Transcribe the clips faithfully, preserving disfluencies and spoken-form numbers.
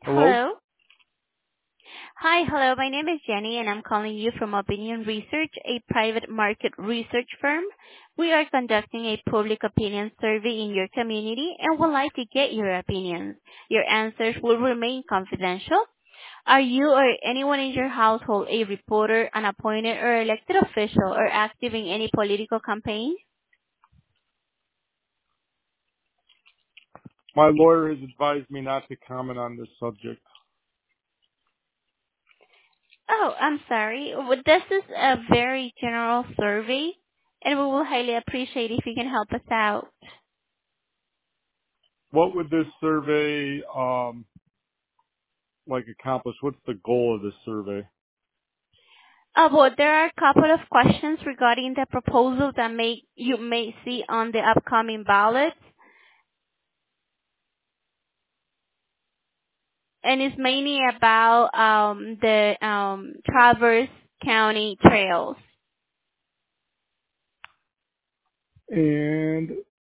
Hello? Hello. Hi, hello. My name is Jenny, and I'm calling you from Opinion Research, a private market research firm. We are conducting a public opinion survey in your community and would like to get your opinions. Your answers will remain confidential. Are you or anyone in your household a reporter, an appointed or elected official, or active in any political campaign? My lawyer has advised me not to comment on this subject. Oh, I'm sorry. Well, this is a very general survey, and we will highly appreciate if you can help us out. What would this survey, um, like accomplish? What's the goal of this survey? Uh, well, there are a couple of questions regarding the proposal that may you may see on the upcoming ballot, and it's mainly about um, the um, Traverse County trails. And,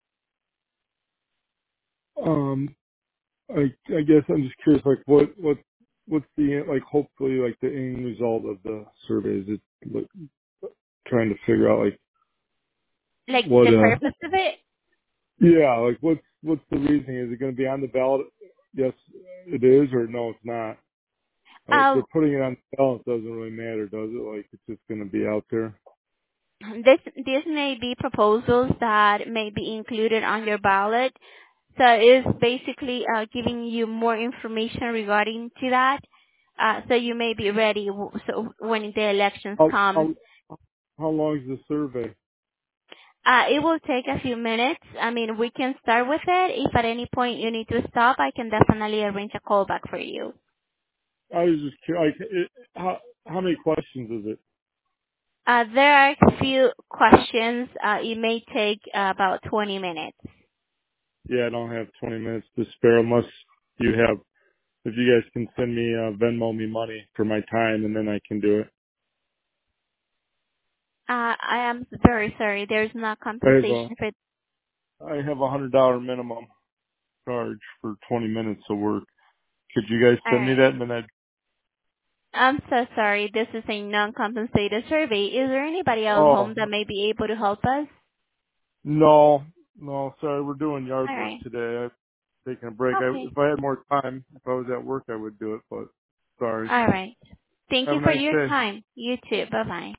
um, I, I guess I'm just curious, like what, what, what's the, like hopefully like the end result of the survey? Is it like trying to figure out like Like what, the uh, purpose of it? yeah, like what's, what's the reasoning? Is it going to be on the ballot? Yes, it is, or no, it's not? Uh, if Uh, they're putting it on the ballot, it doesn't really matter, does it? Like it's just going to be out there. this this may be proposals that may be included on your ballot. So it's basically uh, giving you more information regarding to that. Uh, so you may be ready w- so when the elections How, come. how, how long is the survey? Uh, it will take a few minutes. I mean, we can start with it. If at any point you need to stop, I can definitely arrange a call back for you. I was just curious, like, it, how, how many questions is it? Uh, there are a few questions. Uh, it may take uh, about twenty minutes. Yeah, I don't have twenty minutes to spare unless you have, if you guys can send me, uh, Venmo me money for my time and then I can do it. Uh, I am very sorry. There's no I have a, compensation for. I have a hundred dollar minimum charge for twenty minutes of work. Could you guys All send me right. that and then I'd, I'm so sorry. This is a non-compensated survey. Is there anybody else oh, home that may be able to help us? no, no, sorry, we're doing yard All work right. today. I'm taking a break. I, Okay. if I had more time, if I was at work, I would do it, but sorry. All right. Thank Have you a for nice your day. time. You too. Bye bye.